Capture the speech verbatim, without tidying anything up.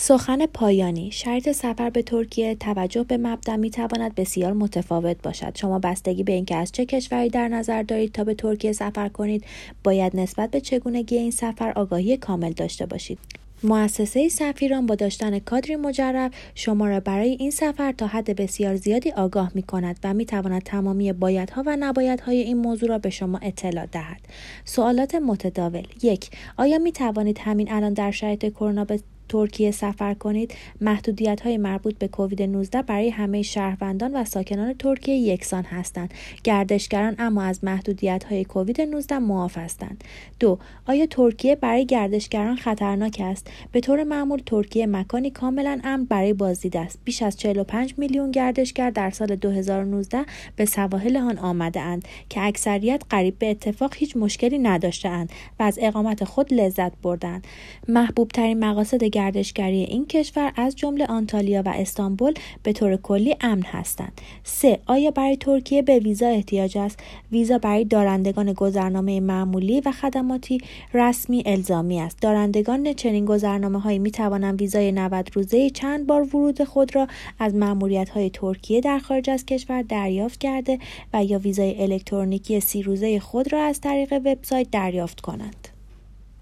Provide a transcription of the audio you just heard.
سخن پایانی: شرط سفر به ترکیه توجه به مبدا میتواند بسیار متفاوت باشد. شما بستگی به اینکه از چه کشوری در نظر دارید تا به ترکیه سفر کنید، باید نسبت به چگونگی این سفر آگاهی کامل داشته باشید. مؤسسه سفیران با داشتن کادری مجرب شما را برای این سفر تا حد بسیار زیادی آگاه می کند و می تواند تمامی بایدها و نبایدهای این موضوع را به شما اطلاع دهد. سوالات متداول: یک. آیا می توانید همین الان در شرایط کرونا به ترکیه سفر کنید؟ محدودیت‌های مربوط به کووید نوزده برای همه شهروندان و ساکنان ترکیه یکسان هستند. گردشگران اما از محدودیت‌های کووید نوزده معاف هستند. دو. آیا ترکیه برای گردشگران خطرناک است؟ به طور معمول ترکیه مکانی کاملا امن برای بازدید است. بیش از چهل و پنج میلیون گردشگر در سال دو هزار و نوزده به سواحل آن آمده‌اند که اکثریت قریب به اتفاق هیچ مشکلی نداشته‌اند و از اقامت خود لذت بردند. محبوب ترین مقاصد گردشگری این کشور از جمله آنتالیا و استانبول به طور کلی امن هستند. سه. آیا برای ترکیه به ویزا احتیاج است؟ ویزا برای دارندگان گذرنامه معمولی و خدماتی رسمی الزامی است. دارندگان چنین گذرنامه‌هایی می توانند ویزای نود روزه چند بار ورود خود را از مأموریت‌های ترکیه در خارج از کشور دریافت کرده و یا ویزای الکترونیکی سی روزه خود را از طریق وبسایت دریافت کنند.